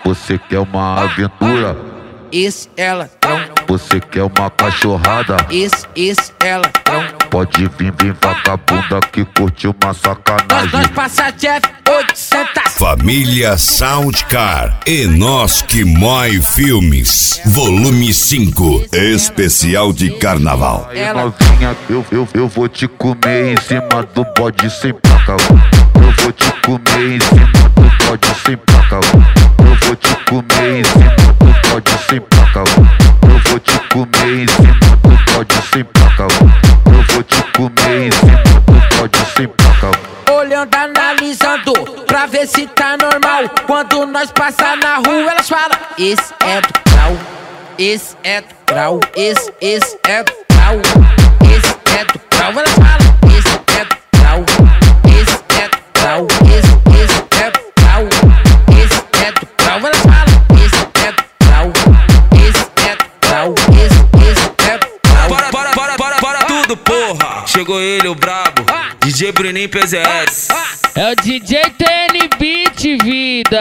Você quer uma aventura? Esse é ladrão. Você quer uma cachorrada? Esse é ladrão. Pode vir vagabunda que curtiu uma sacanagem. Nós passa Jeff 800. Família Soundcar e Nós Que Mói Filmes, volume 5, especial de carnaval. Aí novinha, eu vou te comer em cima do bode sem placa. Eu vou te comer em cima do bode sem placa. Eu vou te comer em cima do bode sem placa. Eu vou te comer em cima do bode sem placa. Eu vou te comer em cima do bode sem placa. Olhando, analisando, pra ver se tá normal. Quando nós passar na rua, elas falam: esse é do grau, esse é do grau, esse é do grau, esse é do grau. Elas falam: esse é do grau, esse é do grau, esse é do grau, esse é do grau. Elas falam: esse é do grau, esse é do grau, esse é do grau. Bora tudo, porra! Chegou ele, o brabo, DJ Bruninho PZS. É o DJ TN Beat, vida.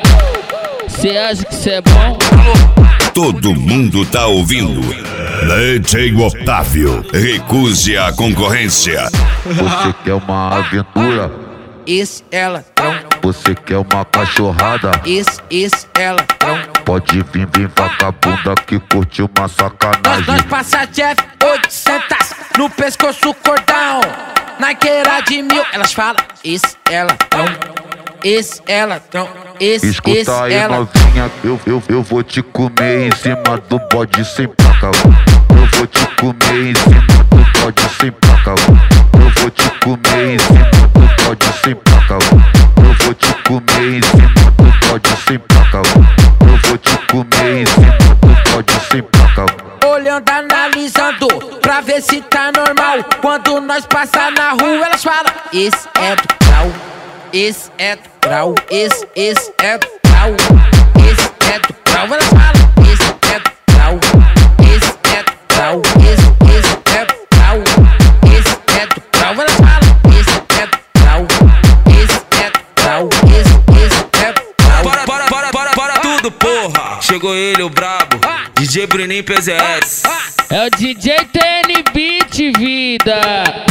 Cê acha que cê é bom? Todo mundo tá ouvindo. DJ Otávio, recuse a concorrência. Você quer uma aventura? Esse é ladrão. Você quer uma cachorrada? Esse é ladrão. Pode vir vagabunda que curtiu uma sacanagem. Nós passa Jeff 800 no pescoço cordão, naqueira de 1000. Elas falam: esse é ladrão, esse é ladrão, Escuta aí é novinha, eu vou te comer em cima do bode sem placa. Eu vou te comer em cima do bode sem placa. Eu vou te comer em cima do bode sem placa. Eu vou te comer em cima do bode sem placa. Eu vou te comer em cima do bode sem placa. Olhando, analisando, pra ver se tá normal. Quando nós passar na rua, elas falam: esse é do grau, esse é do grau, esse é do grau, esse é do grau. Elas falam: esse é do grau, esse é do grau, esse é do grau, esse é do grau. Elas falam: esse é do grau, esse é do grau, esse é do grau. Bora tudo, porra! Chegou ele, o brabo, DJ Bruninho PZS. É o DJ TN Beat, vida.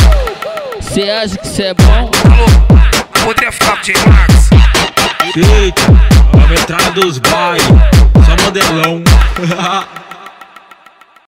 Cê acha que cê é bom? Alô, Trefap, J-Max. Eita, a metralha dos bailes, só modelão.